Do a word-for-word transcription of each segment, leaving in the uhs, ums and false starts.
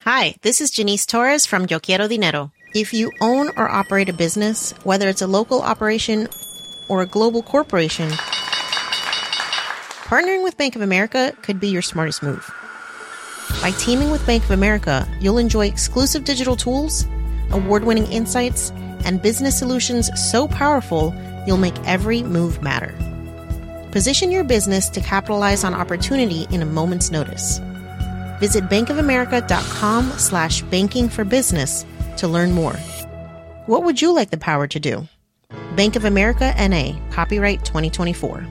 Hi, this is Janice Torres from Yo Quiero Dinero. If you own or operate a business, whether it's a local operation or a global corporation, partnering with Bank of America could be your smartest move. By teaming with Bank of America, you'll enjoy exclusive digital tools, award-winning insights, and business solutions so powerful, you'll make every move matter. Position your business to capitalize on opportunity in a moment's notice. Visit bankofamerica.com slash banking for business to learn more. What would you like the power to do? Bank of America N A, copyright twenty twenty-four.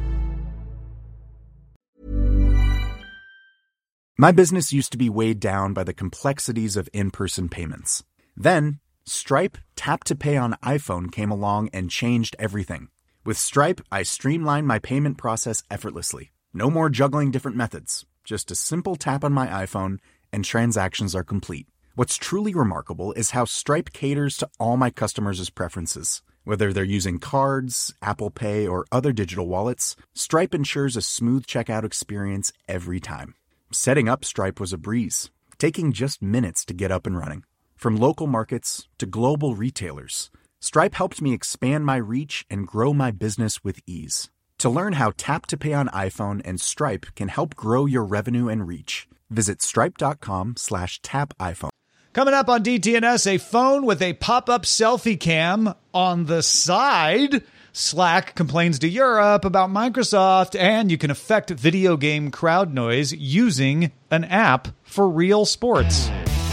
My business used to be weighed down by the complexities of in-person payments. Then, Stripe Tap to Pay on iPhone came along and changed everything. With Stripe, I streamlined my payment process effortlessly. No more juggling different methods. Just a simple tap on my iPhone and transactions are complete. What's truly remarkable is how Stripe caters to all my customers' preferences. Whether they're using cards, Apple Pay, or other digital wallets, Stripe ensures a smooth checkout experience every time. Setting up Stripe was a breeze, taking just minutes to get up and running. From local markets to global retailers, Stripe helped me expand my reach and grow my business with ease. To learn how Tap to Pay on iPhone and Stripe can help grow your revenue and reach, visit stripe.com slash tap iPhone. Coming up on D T N S, a phone with a pop-up selfie cam on the side. Slack complains to Europe about Microsoft, and you can affect video game crowd noise using an app for real sports.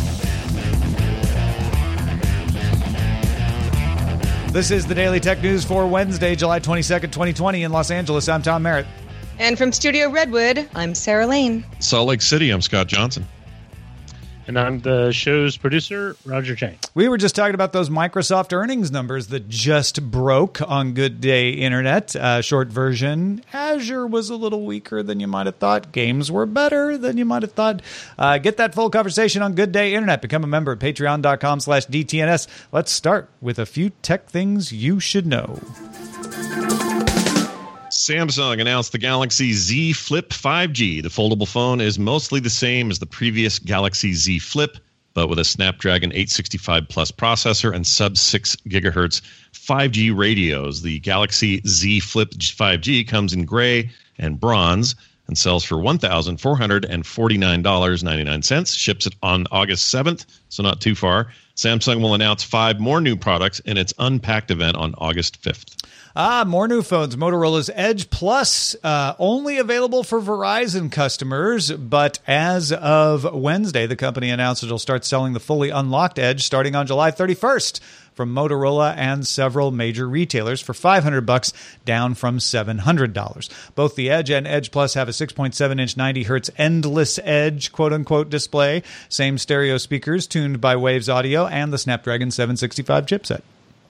This is the Daily Tech News for Wednesday, July twenty-second, twenty twenty in Los Angeles. I'm Tom Merritt. And from Studio Redwood, I'm Sarah Lane. Salt Lake City, I'm Scott Johnson. And I'm the show's producer, Roger Chang. We were just talking about those Microsoft earnings numbers that just broke on Good Day Internet. Uh, short version, Azure was a little weaker than you might have thought. Games were better than you might have thought. Uh, get that full conversation on Good Day Internet. Become a member at patreon.com slash DTNS. Let's start with a few tech things you should know. Samsung announced the Galaxy Z Flip five G. The foldable phone is mostly the same as the previous Galaxy Z Flip, but with a Snapdragon eight sixty-five Plus processor and sub six gigahertz five G radios. The Galaxy Z Flip five G comes in gray and bronze and sells for one thousand four hundred forty-nine dollars and ninety-nine cents. Ships it on August seventh, so not too far. Samsung will announce five more new products in its Unpacked event on August fifth. Ah, more new phones. Motorola's Edge Plus, uh, only available for Verizon customers, but as of Wednesday, the company announced it'll start selling the fully unlocked Edge starting on July thirty-first from Motorola and several major retailers for five hundred bucks, down from seven hundred dollars. Both the Edge and Edge Plus have a six point seven inch ninety hertz endless edge quote-unquote display, same stereo speakers tuned by Waves Audio, and the Snapdragon seven sixty-five chipset.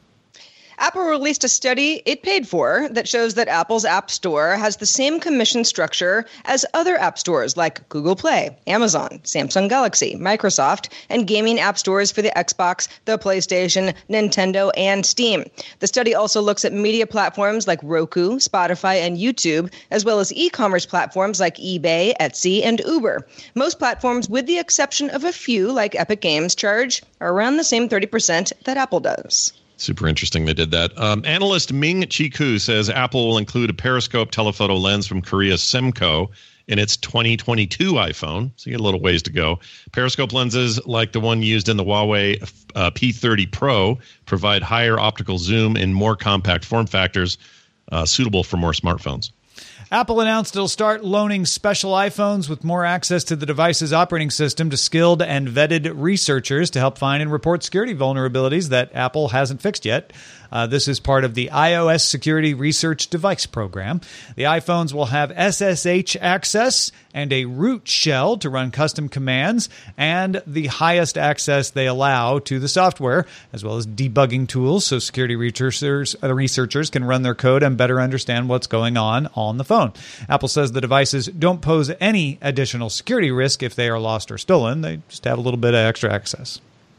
Apple released a study it paid for that shows that Apple's App Store has the same commission structure as other app stores like Google Play, Amazon, Samsung Galaxy, Microsoft, and gaming app stores for the Xbox, the PlayStation, Nintendo, and Steam. The study also looks at media platforms like Roku, Spotify, and YouTube, as well as e-commerce platforms like eBay, Etsy, and Uber. Most platforms, with the exception of a few like Epic Games, charge around the same thirty percent that Apple does. Super interesting they did that. Um, analyst Ming Chi Koo says Apple will include a periscope telephoto lens from Korea's Semco in its twenty twenty-two iPhone. So you get a little ways to go. Periscope lenses like the one used in the Huawei uh, P thirty Pro provide higher optical zoom in more compact form factors, uh, suitable for more smartphones. Apple announced it'll start loaning special iPhones with more access to the device's operating system to skilled and vetted researchers to help find and report security vulnerabilities that Apple hasn't fixed yet. Uh, this is part of the iOS Security Research Device Program. The iPhones will have S S H access and a root shell to run custom commands, and the highest access they allow to the software, as well as debugging tools so security researchers, uh, researchers can run their code and better understand what's going on on the phone. Apple says the devices don't pose any additional security risk if they are lost or stolen. They just have a little bit of extra access.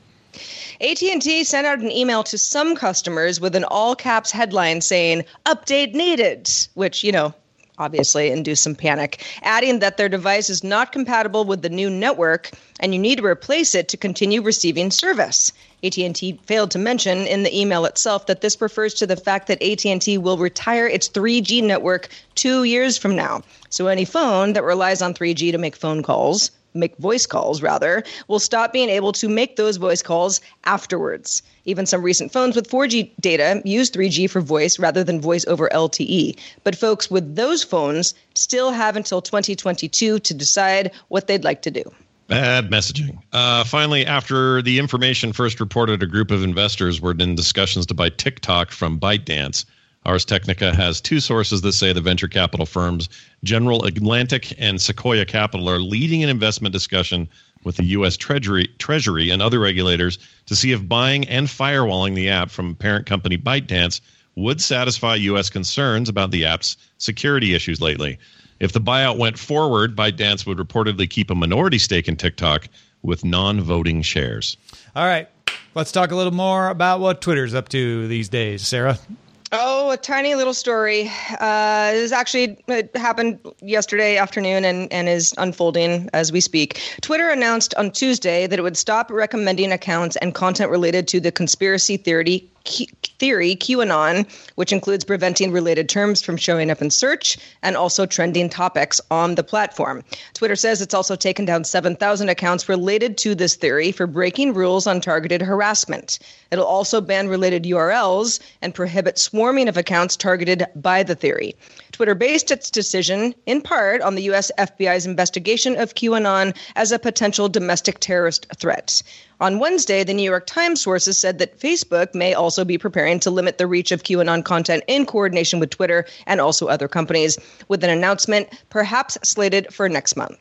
A T and T sent out an email to some customers with an all-caps headline saying, "Update needed," which, you know, obviously induced some panic, adding that their device is not compatible with the new network and you need to replace it to continue receiving service. A T and T failed to mention in the email itself that this refers to the fact that A T and T will retire its three G network two years from now. So any phone that relies on three G to make phone calls, make voice calls rather, will stop being able to make those voice calls afterwards. Even some recent phones with four G data use three G for voice rather than voice over L T E. But folks with those phones still have until twenty twenty-two to decide what they'd like to do. Bad messaging. Uh, finally, after the information first reported, a group of investors were in discussions to buy TikTok from ByteDance. Ars Technica has two sources that say the venture capital firms General Atlantic and Sequoia Capital are leading an investment discussion with the U S Treasury, Treasury and other regulators to see if buying and firewalling the app from parent company ByteDance would satisfy U S concerns about the app's security issues lately. If the buyout went forward, ByteDance would reportedly keep a minority stake in TikTok with non-voting shares. All right. Let's talk a little more about what Twitter's up to these days, Sarah. Oh, a tiny little story. Uh, this actually it happened yesterday afternoon and, and is unfolding as we speak. Twitter announced on Tuesday that it would stop recommending accounts and content related to the conspiracy theory theory QAnon, which includes preventing related terms from showing up in search and also trending topics on the platform. Twitter says it's also taken down seven thousand accounts related to this theory for breaking rules on targeted harassment. It'll also ban related U R Ls and prohibit swarming of accounts targeted by the theory. Twitter based its decision in part on the U S F B I's investigation of QAnon as a potential domestic terrorist threat. On Wednesday, the New York Times sources said that Facebook may also be preparing to limit the reach of QAnon content in coordination with Twitter and also other companies, with an announcement perhaps slated for next month.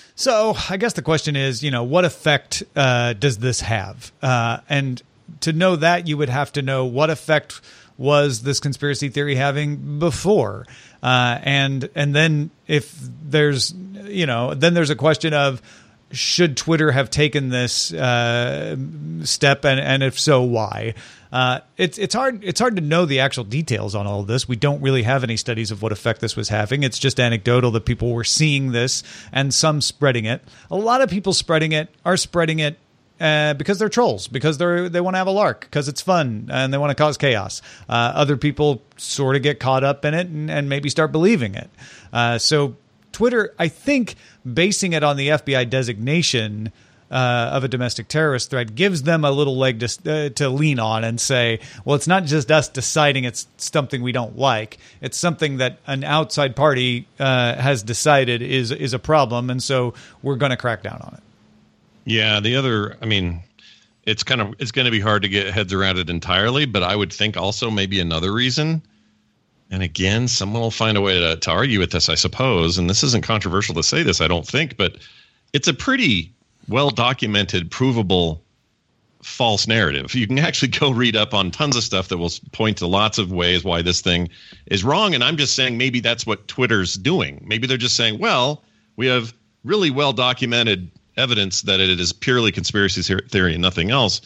So I guess the question is, you know, what effect uh, does this have? Uh, and to know that, you would have to know what effect was this conspiracy theory having before. Uh, and and then if there's, you know, then there's a question of, should Twitter have taken this uh, step, and, and if so, why? Uh, it's it's hard it's hard to know the actual details on all of this. We don't really have any studies of what effect this was having. It's just anecdotal that people were seeing this and some spreading it. A lot of people spreading it are spreading it uh, because they're trolls, because they they want to have a lark, because it's fun and they want to cause chaos. Uh, other people sort of get caught up in it and, and maybe start believing it. Uh, so. Twitter, I think, basing it on the F B I designation uh, of a domestic terrorist threat gives them a little leg to, uh, to lean on and say, well, it's not just us deciding it's something we don't like. It's something that an outside party uh, has decided is is a problem, and so we're going to crack down on it. Yeah, the other, I mean, it's kind of it's going to be hard to get heads around it entirely, but I would think also maybe another reason. And again, someone will find a way to, to argue with this, I suppose. And this isn't controversial to say this, I don't think, but it's a pretty well-documented, provable false narrative. You can actually go read up on tons of stuff that will point to lots of ways why this thing is wrong. And I'm just saying maybe that's what Twitter's doing. Maybe they're just saying, well, we have really well-documented evidence that it is purely conspiracy theory and nothing else.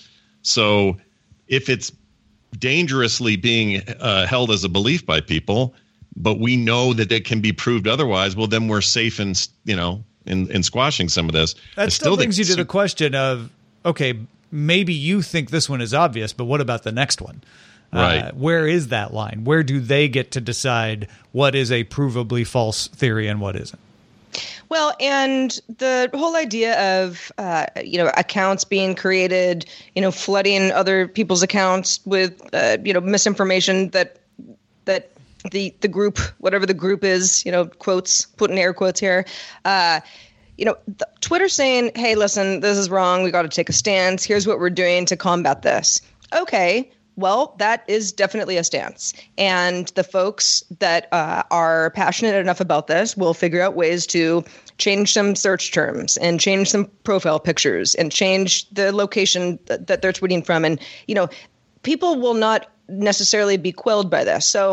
So if it's dangerously being uh, held as a belief by people, but we know that it can be proved otherwise, well, then we're safe in, you know, in, in squashing some of this. That still brings you to the question of, okay, maybe you think this one is obvious, but what about the next one? Right. Uh, where is that line? Where do they get to decide what is a provably false theory and what isn't? Well, and the whole idea of, uh, you know, accounts being created, you know, flooding other people's accounts with, uh, you know, misinformation that that the the group, whatever the group is, you know, quotes, put in air quotes here, uh, you know, the, Twitter saying, hey, listen, this is wrong. We got to take a stance. Here's what we're doing to combat this. Okay. Well, that is definitely a stance. And the folks that uh, are passionate enough about this will figure out ways to change some search terms and change some profile pictures and change the location that, that they're tweeting from. And, you know, people will not necessarily be quelled by this. So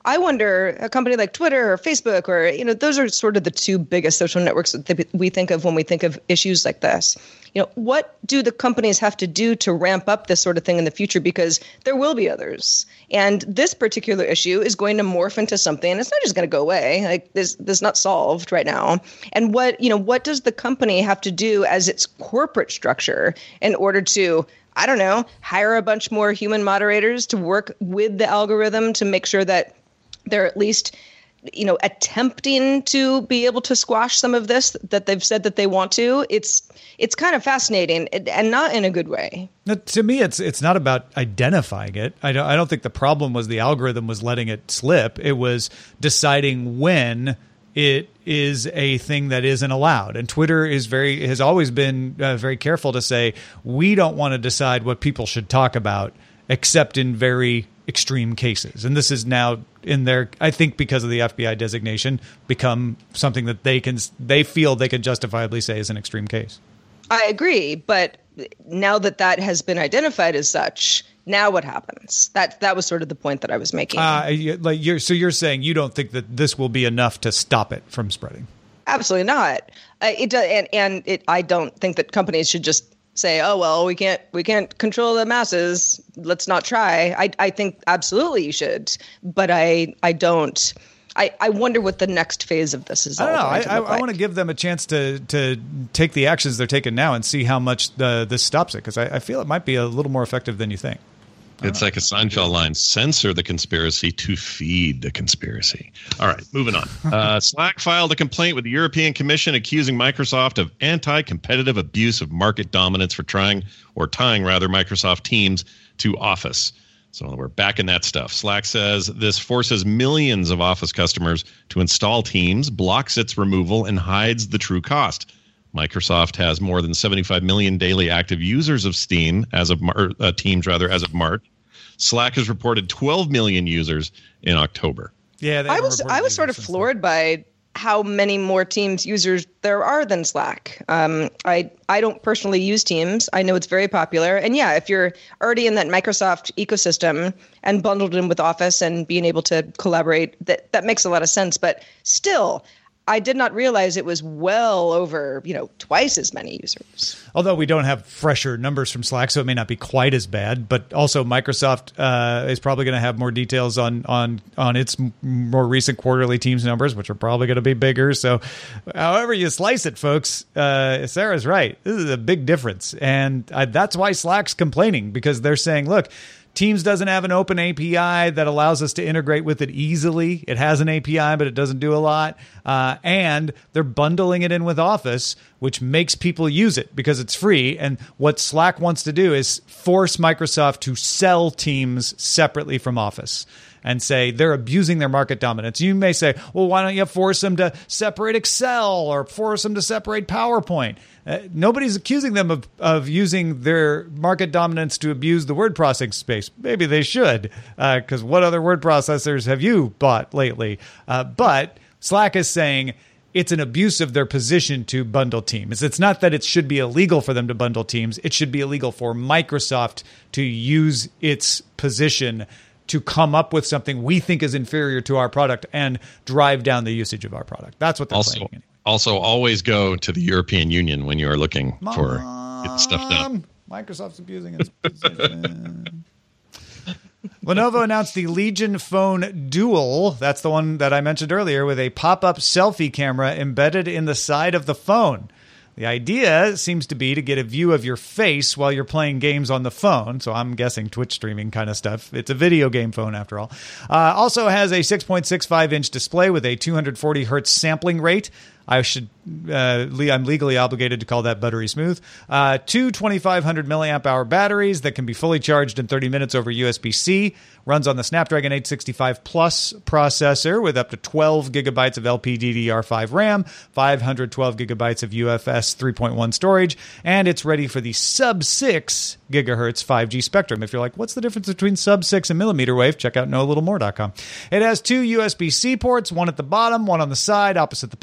I wonder, a company like Twitter or Facebook, or, you know, those are sort of the two biggest social networks that we think of when we think of issues like this. You know, what do the companies have to do to ramp up this sort of thing in the future? Because there will be others. And this particular issue is going to morph into something, and it's not just going to go away. Like, this, this is not solved right now. And what, you know, what does the company have to do as its corporate structure in order to, I don't know, hire a bunch more human moderators to work with the algorithm to make sure that they're at least, you know, attempting to be able to squash some of this that they've said that they want to? It's it's kind of fascinating, and not in a good way. Now, to me, it's it's not about identifying it. I don't, I don't think the problem was the algorithm was letting it slip. It was deciding when it is a thing that isn't allowed. And Twitter is very has always been uh, very careful to say, we don't want to decide what people should talk about except in very extreme cases. And this is now in their, I think because of the F B I designation, become something that they can they feel they can justifiably say is an extreme case. I agree, but now that that has been identified as such, now what happens? That that was sort of the point that I was making. Uh, like you're, so you're saying you don't think that this will be enough to stop it from spreading? Absolutely not. Uh, it does, and and it, I don't think that companies should just say, "Oh well, we can't we can't control the masses. Let's not try." I I think absolutely you should, but I I don't. I, I wonder what the next phase of this is. I don't all know. going to I, look I, like. I want to give them a chance to to take the actions they're taking now and see how much the, this stops it, because I, I feel it might be a little more effective than you think. It's like a Seinfeld line: censor the conspiracy to feed the conspiracy. All right, moving on. Uh, Slack filed a complaint with the European Commission accusing Microsoft of anti-competitive abuse of market dominance for trying, or tying rather, Microsoft Teams to Office. So we're back in that stuff. Slack says this forces millions of Office customers to install Teams, blocks its removal, and hides the true cost. Microsoft has more than seventy-five million daily active users of Steam as of Mar- uh, Teams rather as of March. Slack has reported twelve million users in October. Yeah, they I was I was sort of floored by how many more Teams users there are than Slack. Um, I I don't personally use Teams. I know it's very popular, and yeah, if you're already in that Microsoft ecosystem and bundled in with Office and being able to collaborate, that that makes a lot of sense. But still, I did not realize it was well over, you know, twice as many users. Although we don't have fresher numbers from Slack, so it may not be quite as bad. But also Microsoft uh, is probably going to have more details on on on its m- more recent quarterly Teams numbers, which are probably going to be bigger. So however you slice it, folks, uh, Sarah's right. This is a big difference. And uh, that's why Slack's complaining, because they're saying, look, Teams doesn't have an open A P I that allows us to integrate with it easily. It has an A P I, but it doesn't do a lot. Uh, and they're bundling it in with Office, which makes people use it because it's free. And what Slack wants to do is force Microsoft to sell Teams separately from Office and say they're abusing their market dominance. You may say, well, why don't you force them to separate Excel or force them to separate PowerPoint? Uh, nobody's accusing them of, of using their market dominance to abuse the word processing space. Maybe they should, because uh, what other word processors have you bought lately? Uh, but Slack is saying it's an abuse of their position to bundle Teams. It's not that it should be illegal for them to bundle Teams. It should be illegal for Microsoft to use its position to come up with something we think is inferior to our product and drive down the usage of our product. That's what they're also, saying. Anyway. Also, always go to the European Union when you are looking Mom, for getting stuff done. Microsoft's abusing its position. Lenovo announced the Legion Phone Dual. That's the one that I mentioned earlier, with a pop-up selfie camera embedded in the side of the phone. The idea seems to be to get a view of your face while you're playing games on the phone. So I'm guessing Twitch streaming kind of stuff. It's a video game phone after all. Uh, also has a six point six five inch display with a two hundred forty hertz sampling rate. I should, uh, I'm legally obligated to call that buttery smooth. Uh, two twenty-five hundred milliamp hour batteries that can be fully charged in thirty minutes over U S B C. Runs on the Snapdragon eight sixty-five Plus processor with up to twelve gigabytes of L P D D R five RAM, five hundred twelve gigabytes of U F S three point one storage, and it's ready for the sub six gigahertz five G spectrum. If you're like, what's the difference between sub six and millimeter wave? Check out know a little more dot com. It has two U S B C ports, one at the bottom, one on the side, opposite the pop-up cam.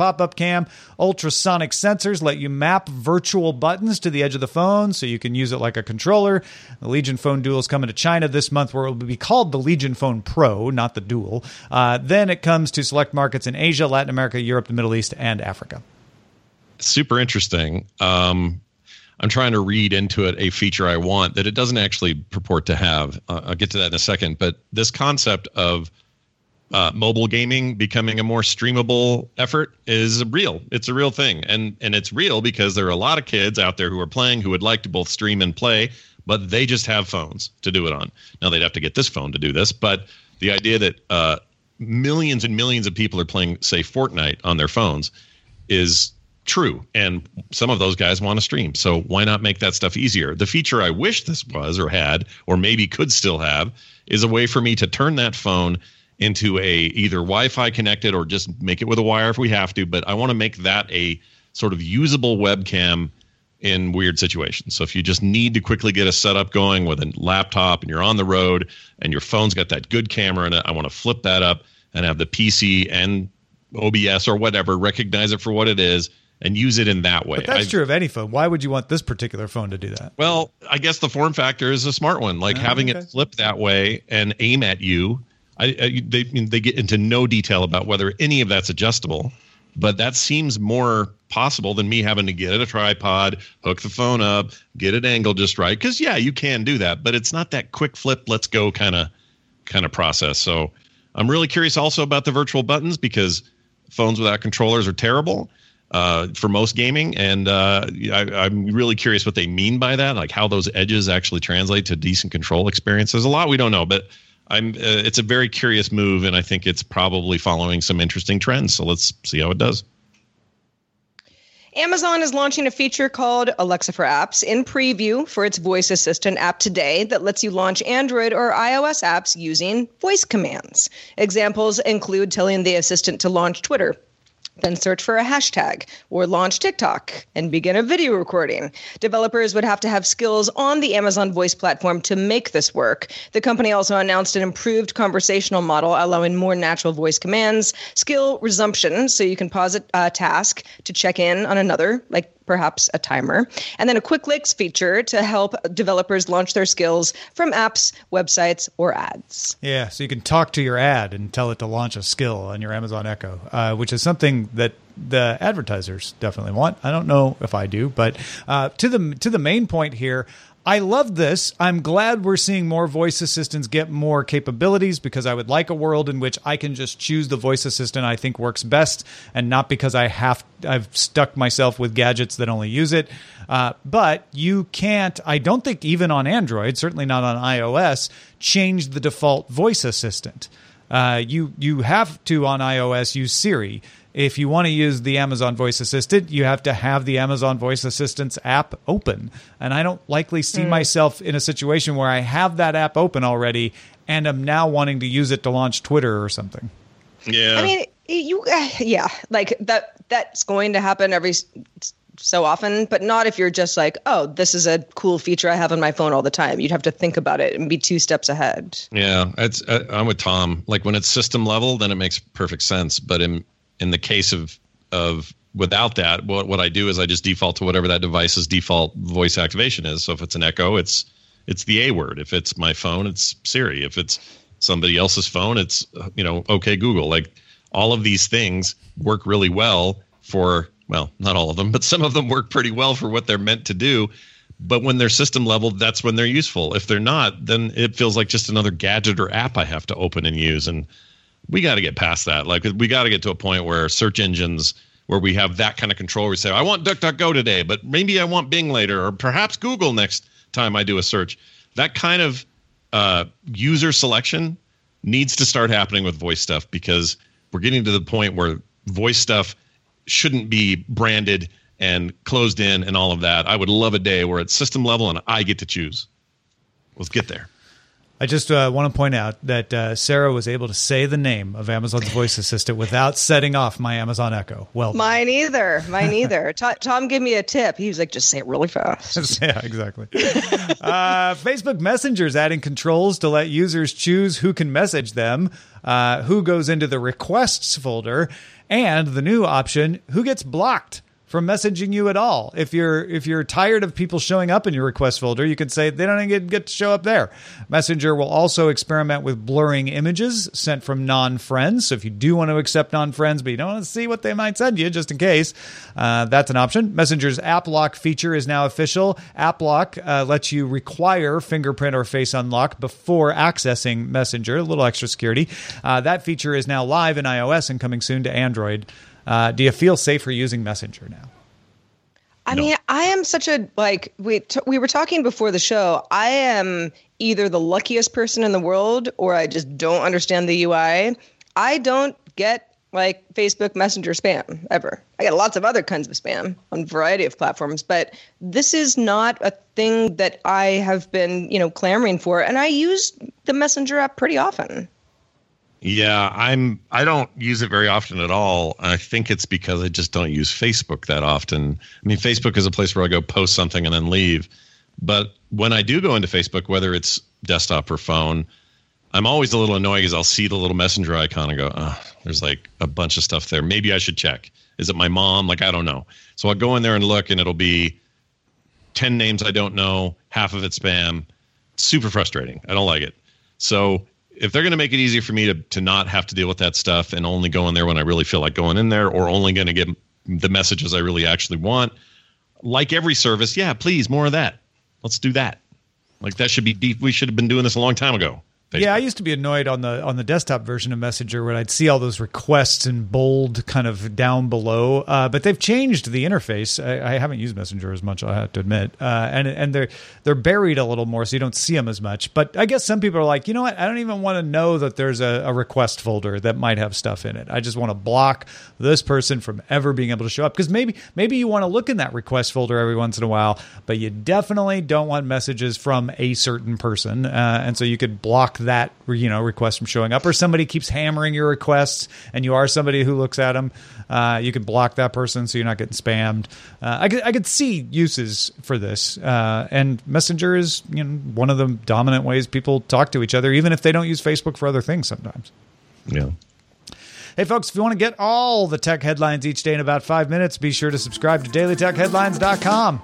webcam. Ultrasonic sensors let you map virtual buttons to the edge of the phone so you can use it like a controller. The Legion Phone Dual is coming to China this month, where it will be called the Legion Phone Pro, not the Dual. Uh, then it comes to select markets in Asia, Latin America, Europe, the Middle East, and Africa. Super interesting. Um, I'm trying to read into it a feature I want that it doesn't actually purport to have. Uh, I'll get to that in a second. But this concept of uh, mobile gaming becoming a more streamable effort is real. It's a real thing. And, and it's real because there are a lot of kids out there who are playing who would like to both stream and play, but they just have phones to do it on. Now, they'd have to get this phone to do this. But the idea that uh, millions and millions of people are playing, say, Fortnite on their phones is true, and some of those guys want to stream, so why not make that stuff easier? The feature I wish this was or had, or maybe could still have, is a way for me to turn that phone into a either Wi-Fi connected or just make it with a wire if we have to, but I want to make that a sort of usable webcam in weird situations. So if you just need to quickly get a setup going with a laptop and you're on the road and your phone's got that good camera in it, I want to flip that up and have the P C and O B S or whatever recognize it for what it is and use it in that way. But that's I, true of any phone. Why would you want this particular phone to do that? Well, I guess the form factor is a smart one. Like oh, having okay. it flip that way and aim at you. I, I they they get into no detail about whether any of that's adjustable, but that seems more possible than me having to get a tripod, hook the phone up, get it angled just right. Because yeah, you can do that, but it's not that quick flip, let's go kind of kind of process. So I'm really curious also about the virtual buttons because phones without controllers are terrible. Uh, for most gaming, and uh, I, I'm really curious what they mean by that, like how those edges actually translate to decent control experience. There's a lot we don't know, but I'm. Uh, it's a very curious move, and I think it's probably following some interesting trends. So let's see how it does. Amazon is launching a feature called Alexa for Apps in preview for its voice assistant app today that lets you launch Android or iOS apps using voice commands. Examples include telling the assistant to launch Twitter, then search for a hashtag, or launch TikTok and begin a video recording. Developers would have to have skills on the Amazon Voice platform to make this work. The company also announced an improved conversational model allowing more natural voice commands, skill resumption, so you can pause a uh, task to check in on another, like perhaps a timer, and then a quick links feature to help developers launch their skills from apps, websites, or ads. Yeah, so you can talk to your ad and tell it to launch a skill on your Amazon Echo, uh, which is something that the advertisers definitely want. I don't know if I do, but uh, to the to the main point here, I love this. I'm glad we're seeing more voice assistants get more capabilities because I would like a world in which I can just choose the voice assistant I think works best and not because I have I've stuck myself with gadgets that only use it. Uh, but you can't, I don't think even on Android, certainly not on iOS, change the default voice assistant. Uh, you you have to on iOS use Siri. If you want to use the Amazon Voice Assistant, you have to have the Amazon Voice Assistant's app open. And I don't likely see mm. myself in a situation where I have that app open already and I'm now wanting to use it to launch Twitter or something. Yeah. I mean, you, uh, yeah, like that. That's going to happen every so often, but not if you're just like, oh, this is a cool feature I have on my phone all the time. You'd have to think about it and be two steps ahead. Yeah, it's, I'm with Tom. Like when it's system level, then it makes perfect sense. But in In the case of of without that, what what I do is I just default to whatever that device's default voice activation is. So if it's an Echo, it's it's the A word. If it's my phone, it's Siri. If it's somebody else's phone, it's you know OK Google. Like all of these things work really well for, well, not all of them, but some of them work pretty well for what they're meant to do. But when they're system level, that's when they're useful. If they're not, then it feels like just another gadget or app I have to open and use. And we got to get past that. Like we got to get to a point where search engines, where we have that kind of control. We say, I want DuckDuckGo today, but maybe I want Bing later, or perhaps Google next time I do a search. That kind of uh, user selection needs to start happening with voice stuff because we're getting to the point where voice stuff shouldn't be branded and closed in and all of that. I would love a day where it's system level and I get to choose. Let's get there. I just uh, want to point out that uh, Sarah was able to say the name of Amazon's voice assistant without setting off my Amazon Echo. Well, mine either. Mine either. Tom, Tom gave me a tip. He was like, just say it really fast. Yeah, exactly. uh, Facebook Messenger is adding controls to let users choose who can message them, uh, who goes into the requests folder, and the new option, who gets blocked from messaging you at all. If you're if you're tired of people showing up in your request folder, you can say they don't even get to show up there. Messenger will also experiment with blurring images sent from non-friends. So if you do want to accept non-friends, but you don't want to see what they might send you, just in case, uh, that's an option. Messenger's App Lock feature is now official. App Lock uh, lets you require fingerprint or face unlock before accessing Messenger, a little extra security. Uh, that feature is now live in iOS and coming soon to Android. Uh, do you feel safer using Messenger now? I No. mean, I am such a, like, we, t- we were talking before the show. I am either the luckiest person in the world or I just don't understand the U I. I don't get, like, Facebook Messenger spam ever. I get lots of other kinds of spam on a variety of platforms, but this is not a thing that I have been, you know, clamoring for. And I use the Messenger app pretty often. Yeah, I'm. I don't use it very often at all. I think it's because I just don't use Facebook that often. I mean, Facebook is a place where I go post something and then leave. But when I do go into Facebook, whether it's desktop or phone, I'm always a little annoyed because I'll see the little messenger icon and go, oh, there's like a bunch of stuff there. Maybe I should check. Is it my mom? Like, I don't know. So I'll go in there and look, and it'll be ten names I don't know, half of it spam. Super frustrating. I don't like it. So if they're going to make it easier for me to to not have to deal with that stuff and only go in there when I really feel like going in there, or only going to get the messages I really actually want, like every service, yeah, please, more of that. Let's do that. Like that should be, we should have been doing this a long time ago. Facebook. Yeah, I used to be annoyed on the on the desktop version of Messenger when I'd see all those requests in bold kind of down below. Uh, but they've changed the interface. I, I haven't used Messenger as much, I have to admit. Uh, and and they're they're buried a little more, so you don't see them as much. But I guess some people are like, you know what? I don't even want to know that there's a, a request folder that might have stuff in it. I just want to block this person from ever being able to show up. Because maybe maybe you want to look in that request folder every once in a while, but you definitely don't want messages from a certain person. Uh, and so you could block that, you know, request from showing up, or somebody keeps hammering your requests and you are somebody who looks at them. Uh, you can block that person so you're not getting spammed. Uh, I could, I could see uses for this. Uh, and Messenger is, you know, one of the dominant ways people talk to each other, even if they don't use Facebook for other things sometimes. Yeah. Hey, folks, if you want to get all the tech headlines each day in about five minutes, be sure to subscribe to daily tech headlines dot com.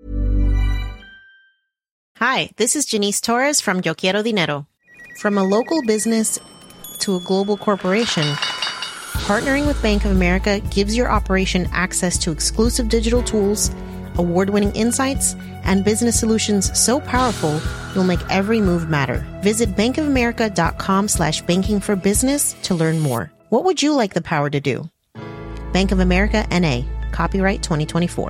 Hi, this is Janice Torres from Yo Quiero Dinero. From a local business to a global corporation, partnering with Bank of America gives your operation access to exclusive digital tools, award-winning insights, and business solutions so powerful you'll make every move matter. Visit bankofamerica.com slash banking for business to learn more. What would you like the power to do? Bank of America, N A. Copyright twenty twenty-four.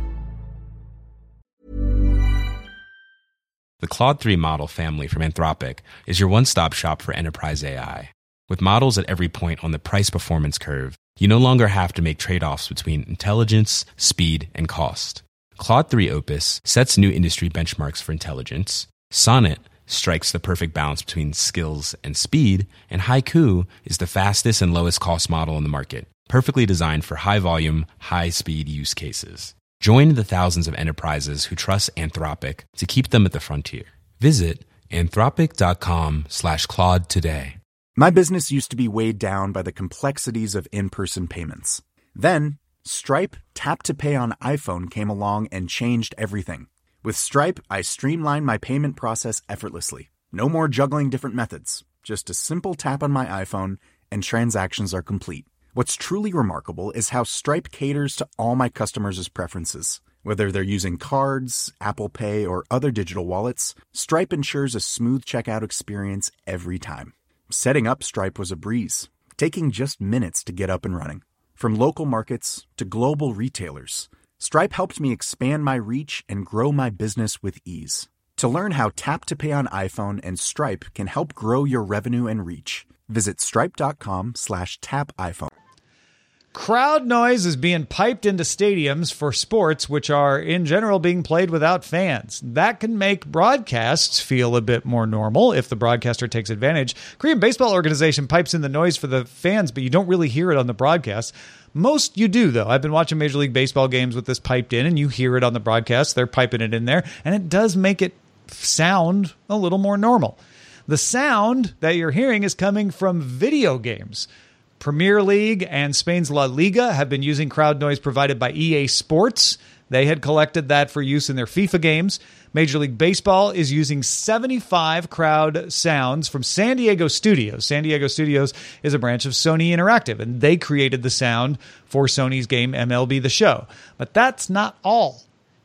The Claude three model family from Anthropic is your one-stop shop for enterprise A I. With models at every point on the price-performance curve, you no longer have to make trade-offs between intelligence, speed, and cost. Claude three Opus sets new industry benchmarks for intelligence, Sonnet strikes the perfect balance between skills and speed, and Haiku is the fastest and lowest cost model in the market, perfectly designed for high-volume, high-speed use cases. Join the thousands of enterprises who trust Anthropic to keep them at the frontier. Visit anthropic.com slash Claude today. My business used to be weighed down by the complexities of in-person payments. Then, Stripe Tap to Pay on iPhone came along and changed everything. With Stripe, I streamlined my payment process effortlessly. No more juggling different methods. Just a simple tap on my iPhone and transactions are complete. What's truly remarkable is how Stripe caters to all my customers' preferences. Whether they're using cards, Apple Pay, or other digital wallets, Stripe ensures a smooth checkout experience every time. Setting up Stripe was a breeze, taking just minutes to get up and running. From local markets to global retailers, Stripe helped me expand my reach and grow my business with ease. To learn how Tap to Pay on iPhone and Stripe can help grow your revenue and reach, visit stripe.com slash tap iPhone. Crowd noise is being piped into stadiums for sports which are, in general, being played without fans. That can make broadcasts feel a bit more normal if the broadcaster takes advantage. Korean Baseball Organization pipes in the noise for the fans, but you don't really hear it on the broadcast. Most you do, though. I've been watching Major League Baseball games with this piped in, and you hear it on the broadcast. They're piping it in there, and it does make it sound a little more normal. The sound that you're hearing is coming from video games. Premier League and Spain's La Liga have been using crowd noise provided by E A Sports. They had collected that for use in their FIFA games. Major League Baseball is using seventy-five crowd sounds from San Diego Studios. San Diego Studios is a branch of Sony Interactive, and they created the sound for Sony's game M L B The Show. But that's not all.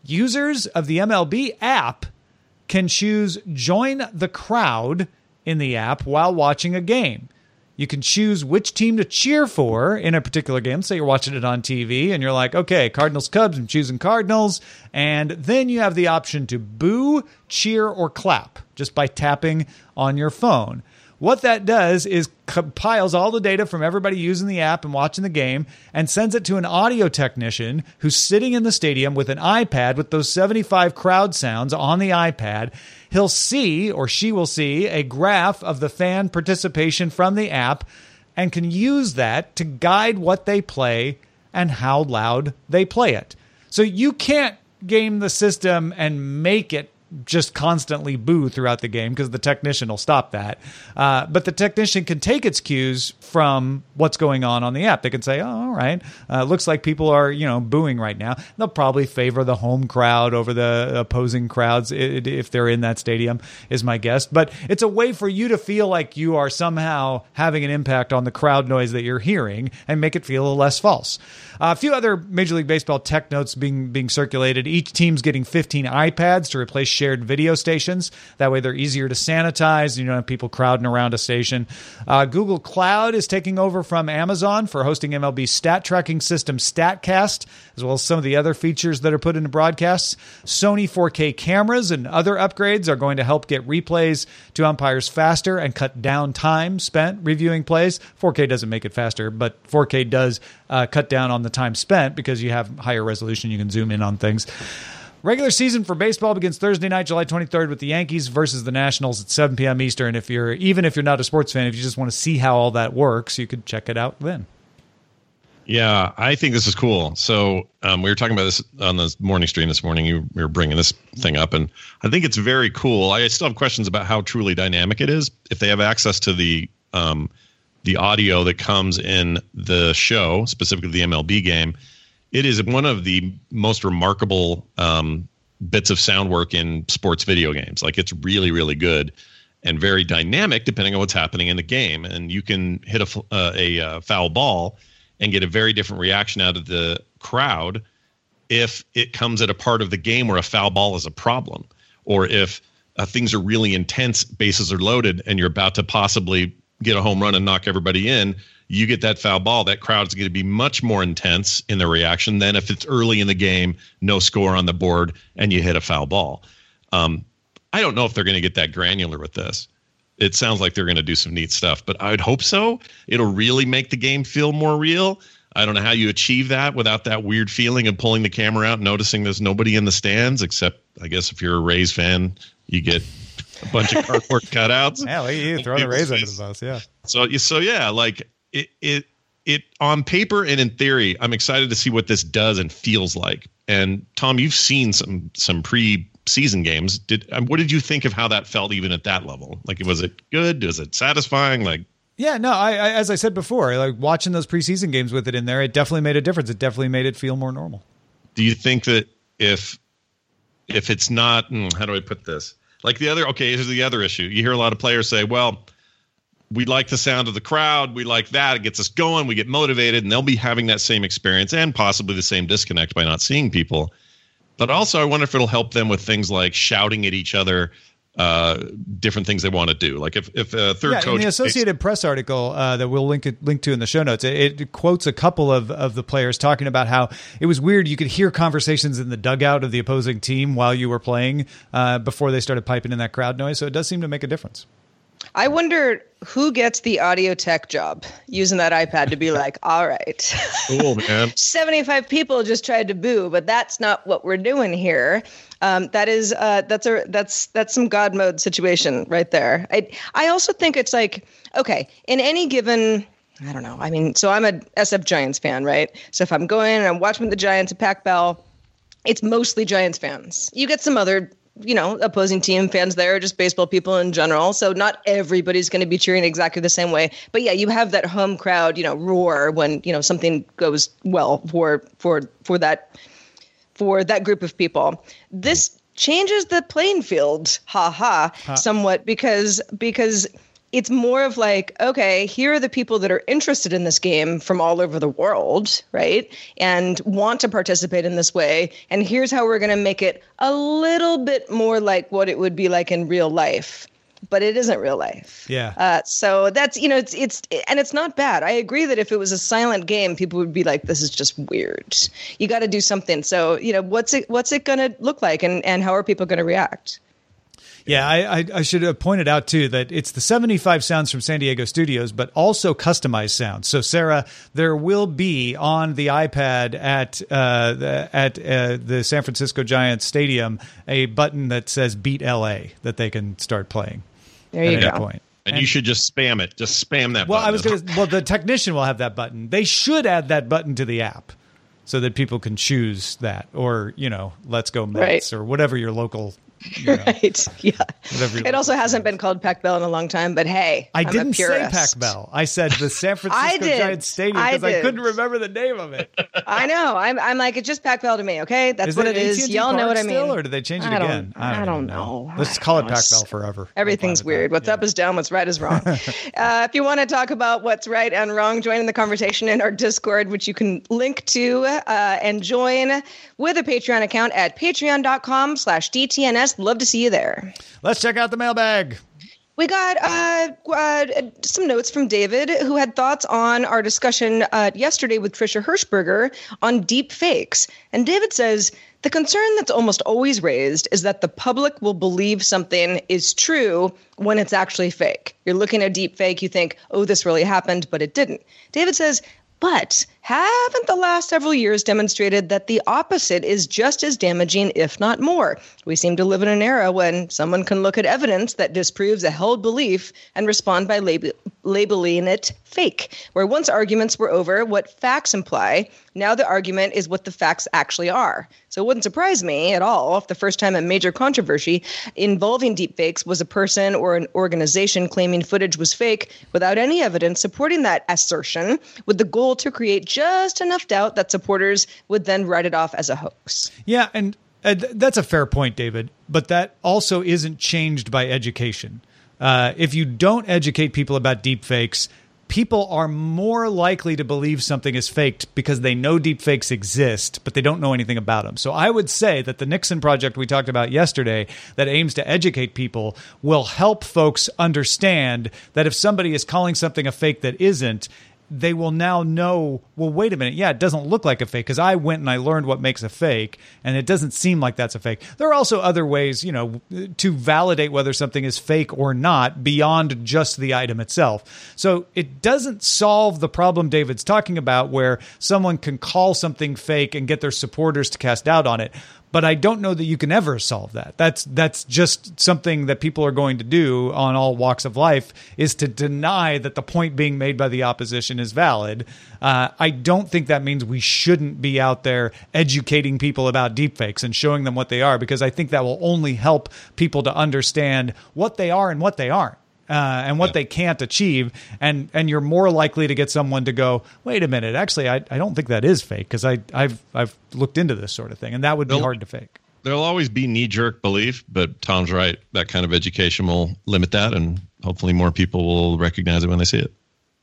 Users of the M L B app can choose join the crowd in the app while watching a game. You can choose which team to cheer for in a particular game. Say you're watching it on T V and you're like, okay, Cardinals, Cubs, I'm choosing Cardinals. And then you have the option to boo, cheer, or clap just by tapping on your phone. What that does is compiles all the data from everybody using the app and watching the game and sends it to an audio technician who's sitting in the stadium with an iPad with those seventy-five crowd sounds on the iPad. He'll see, or she will see, a graph of the fan participation from the app and can use that to guide what they play and how loud they play it. So you can't game the system and make it just constantly boo throughout the game because the technician will stop that. Uh, but the technician can take its cues from what's going on on the app. They can say, oh, all right, uh, looks like people are, you know, booing right now. They'll probably favor the home crowd over the opposing crowds if they're in that stadium, is my guess. But it's a way for you to feel like you are somehow having an impact on the crowd noise that you're hearing and make it feel less false. Uh, a few other Major League Baseball tech notes being being circulated. Each team's getting fifteen iPads to replace shared video stations. That way they're easier to sanitize. You don't have people crowding around a station. Uh, Google Cloud is taking over from Amazon for hosting M L B stat tracking system StatCast, as well as some of the other features that are put into broadcasts. Sony four K cameras and other upgrades are going to help get replays to umpires faster and cut down time spent reviewing plays. four K doesn't make it faster, but four K does uh, cut down on the time spent because you have higher resolution. You can zoom in on things. Regular season for baseball begins Thursday night, July twenty-third, with the Yankees versus the Nationals at seven p.m. Eastern. If you're even if you're not a sports fan, if you just want to see how all that works, you could check it out then. Yeah, I think this is cool. So um, we were talking about this on the morning stream this morning. You we were bringing this thing up, and I think it's very cool. I still have questions about how truly dynamic it is. If they have access to the um, the audio that comes in the show, specifically the M L B game, it is one of the most remarkable um, bits of sound work in sports video games. Like, it's really, really good and very dynamic depending on what's happening in the game. And you can hit a, uh, a uh, foul ball and get a very different reaction out of the crowd if it comes at a part of the game where a foul ball is a problem, or if uh, things are really intense, bases are loaded, and you're about to possibly get a home run and knock everybody in. You get that foul ball, that crowd's going to be much more intense in their reaction than if it's early in the game, no score on the board, and you hit a foul ball. Um, I don't know if they're going to get that granular with this. It sounds like they're going to do some neat stuff, but I would hope so. It'll really make the game feel more real. I don't know how you achieve that without that weird feeling of pulling the camera out, noticing there's nobody in the stands, except I guess if you're a Rays fan, you get a bunch of cardboard cutouts. Yeah, well, you throw the Rays under the bus, yeah. So, so yeah, like it, it, it on paper and in theory, I'm excited to see what this does and feels like. And Tom, you've seen some some pre-season games. Did what did you think of how that felt even at that level? Like, was it good? Was it satisfying? Like, yeah, no, I, I as I said before, like watching those preseason games with it in there, it definitely made a difference. It definitely made it feel more normal. Do you think that if if it's not, how do I put this? Like the other, okay, here's the other issue. You hear a lot of players say, well, we like the sound of the crowd. We like that. It gets us going. We get motivated, and they'll be having that same experience and possibly the same disconnect by not seeing people. But also, I wonder if it'll help them with things like shouting at each other, uh, different things they want to do. Like if, if a third yeah, coach... in the Associated makes- Press article uh, that we'll link it, link to in the show notes, it, it quotes a couple of, of the players talking about how it was weird. You could hear conversations in the dugout of the opposing team while you were playing uh, before they started piping in that crowd noise. So it does seem to make a difference. I wonder who gets the audio tech job using that iPad to be like, all right, cool, man. seventy-five people just tried to boo, but that's not what we're doing here. Um, that is uh, that's a that's that's some God mode situation right there. I I also think it's like, okay, in any given, I don't know. I mean, so I'm a S F Giants fan, right? So if I'm going and I'm watching the Giants at Pac Bell, it's mostly Giants fans. You get some other, you know, opposing team fans there, just baseball people in general. So not everybody's going to be cheering exactly the same way. But yeah, you have that home crowd, you know, roar when, you know, something goes well for for for that for that group of people. This changes the playing field, ha ha, huh. somewhat because because it's more of like, okay, here are the people that are interested in this game from all over the world, right? And want to participate in this way. And here's how we're going to make it a little bit more like what it would be like in real life. But it isn't real life. Yeah. Uh, so that's, you know, it's, it's, and it's not bad. I agree that if it was a silent game, people would be like, this is just weird. You got to do something. So, you know, what's it, what's it going to look like? And, and how are people going to react? Yeah, I, I, I should have pointed out, too, that it's the seventy-five sounds from San Diego studios, but also customized sounds. So, Sarah, there will be on the iPad at uh, the, at uh, the San Francisco Giants Stadium a button that says Beat L A that they can start playing. There you at go. Any point. And, and you should just spam it. Just spam that well, button. I was going to. Well, the technician will have that button. They should add that button to the app so that people can choose that, or, you know, Let's Go Mets, right. or whatever your local. You know, right. Yeah. It also hasn't been called Pac Bell in a long time, but hey, I I'm didn't a say Pac Bell. I said the San Francisco Giants Stadium because I, I couldn't remember the name of it. I know. I'm. I'm like, it's just Pac Bell to me. Okay, that's is what it, it is. Y'all know what I mean. Still, or did they change it I again? I don't, I don't know. know. Let's call it Pac Bell forever. Everything's weird. What's yeah. up is down. What's right is wrong. uh, if you want to talk about what's right and wrong, join in the conversation in our Discord, which you can link to uh, and join with a Patreon account at patreon dot com slash D T N S. Love to see you there. Let's check out the mailbag. We got uh, uh, some notes from David, who had thoughts on our discussion uh, yesterday with Trisha Hirschberger on deep fakes. And David says, the concern that's almost always raised is that the public will believe something is true when it's actually fake. You're looking at deep fake, you think, oh, this really happened, but it didn't. David says, but haven't the last several years demonstrated that the opposite is just as damaging, if not more? We seem to live in an era when someone can look at evidence that disproves a held belief and respond by lab- labeling it fake. Where once arguments were over what facts imply, now the argument is what the facts actually are. So it wouldn't surprise me at all if the first time a major controversy involving deepfakes was a person or an organization claiming footage was fake without any evidence supporting that assertion, with the goal to create just enough doubt that supporters would then write it off as a hoax. Yeah, and uh, th- that's a fair point, David, but that also isn't changed by education. Uh, if you don't educate people about deepfakes, people are more likely to believe something is faked because they know deepfakes exist, but they don't know anything about them. So I would say that the Nixon Project we talked about yesterday that aims to educate people will help folks understand that if somebody is calling something a fake that isn't, they will now know, well, wait a minute. Yeah, it doesn't look like a fake because I went and I learned what makes a fake, and it doesn't seem like that's a fake. There are also other ways, you know, to validate whether something is fake or not beyond just the item itself. So it doesn't solve the problem David's talking about where someone can call something fake and get their supporters to cast doubt on it. But I don't know that you can ever solve that. That's that's just something that people are going to do on all walks of life, is to deny that the point being made by the opposition is valid. Uh, I don't think that means we shouldn't be out there educating people about deepfakes and showing them what they are, because I think that will only help people to understand what they are and what they aren't. Uh, and what yeah. they can't achieve, and and you're more likely to get someone to go, wait a minute, actually, I, I don't think that is fake because I I've I've looked into this sort of thing, and that would be there'll, hard to fake. There'll always be knee jerk belief, but Tom's right. That kind of education will limit that, and hopefully more people will recognize it when they see it.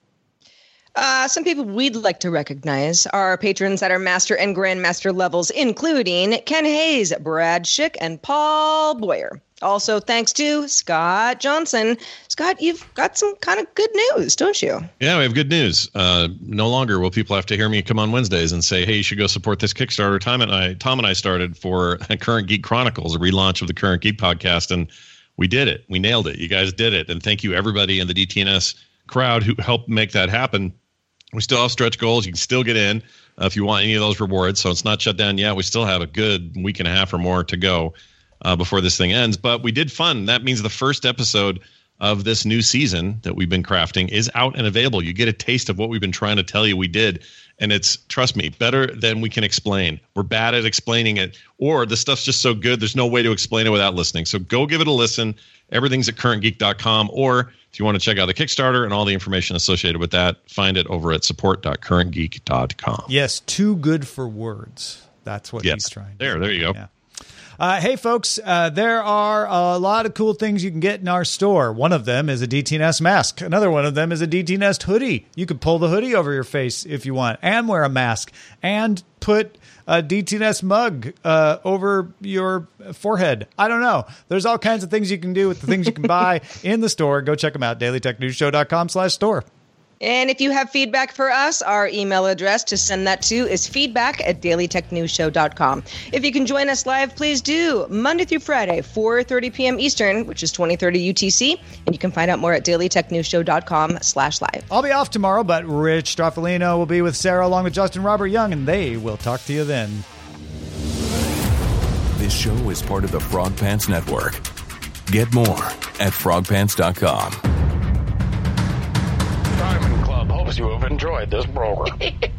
Uh, some people we'd like to recognize are patrons at our master and grandmaster levels, including Ken Hayes, Brad Schick, and Paul Boyer. Also, thanks to Scott Johnson. Scott, you've got some kind of good news, don't you? Yeah, we have good news. Uh, no longer will people have to hear me come on Wednesdays and say, hey, you should go support this Kickstarter Tom and I, Tom and I started for Current Geek Chronicles, a relaunch of the Current Geek podcast. And we did it. We nailed it. You guys did it. And thank you, everybody in the D T N S crowd who helped make that happen. We still have stretch goals. You can still get in uh, if you want any of those rewards. So it's not shut down yet. We still have a good week and a half or more to go uh, before this thing ends. But we did fun. That means the first episode of this new season that we've been crafting is out and available. You get a taste of what we've been trying to tell you we did. And it's, trust me, better than we can explain. We're bad at explaining it, or the stuff's just so good, there's no way to explain it without listening. So go give it a listen. Everything's at current geek dot com, or if you want to check out the Kickstarter and all the information associated with that, find it over at support dot current geek dot com. Yes, too good for words. That's what yes. he's trying to There, there you go. Yeah. Uh, hey, folks, uh, there are a lot of cool things you can get in our store. One of them is a D T N S mask. Another one of them is a D T N S hoodie. You can pull the hoodie over your face if you want and wear a mask and put a D T N S mug uh, over your forehead. I don't know. There's all kinds of things you can do with the things you can buy in the store. Go check them out, daily tech news show dot com slash store. And if you have feedback for us, our email address to send that to is feedback at daily tech news show dot com. If you can join us live, please do. Monday through Friday, four thirty p.m. Eastern, which is twenty thirty U T C. And you can find out more at daily tech news show dot com slash live. I'll be off tomorrow, but Rich Stroffolino will be with Sarah along with Justin Robert Young, and they will talk to you then. This show is part of the Frog Pants Network. Get more at frog pants dot com. Diamond Club hopes you have enjoyed this program.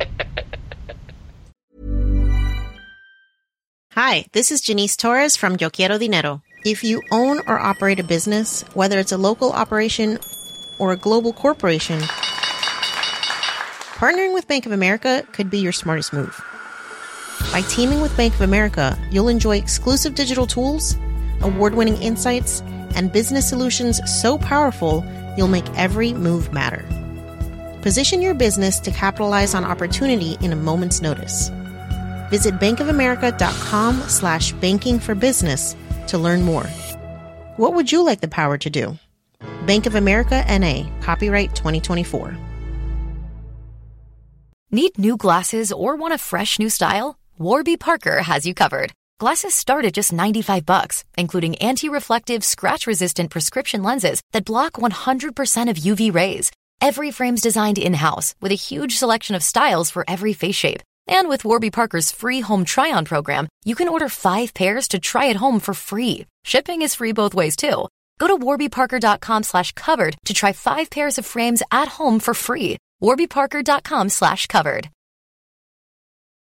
Hi, this is Janice Torres from Yo Quiero Dinero. If you own or operate a business, whether it's a local operation or a global corporation, partnering with Bank of America could be your smartest move. By teaming with Bank of America, you'll enjoy exclusive digital tools, award-winning insights, and business solutions so powerful you'll make every move matter. Position your business to capitalize on opportunity in a moment's notice. Visit bankofamerica.com slash banking for business to learn more. What would you like the power to do? Bank of America N A, copyright twenty twenty-four. Need new glasses or want a fresh new style? Warby Parker has you covered. Glasses start at just ninety-five bucks, including anti-reflective, scratch-resistant prescription lenses that block one hundred percent of U V rays. Every frame's designed in-house with a huge selection of styles for every face shape. And with Warby Parker's free home try-on program, you can order five pairs to try at home for free. Shipping is free both ways, too. Go to warbyparker.com slash covered to try five pairs of frames at home for free. warbyparker.com slash covered.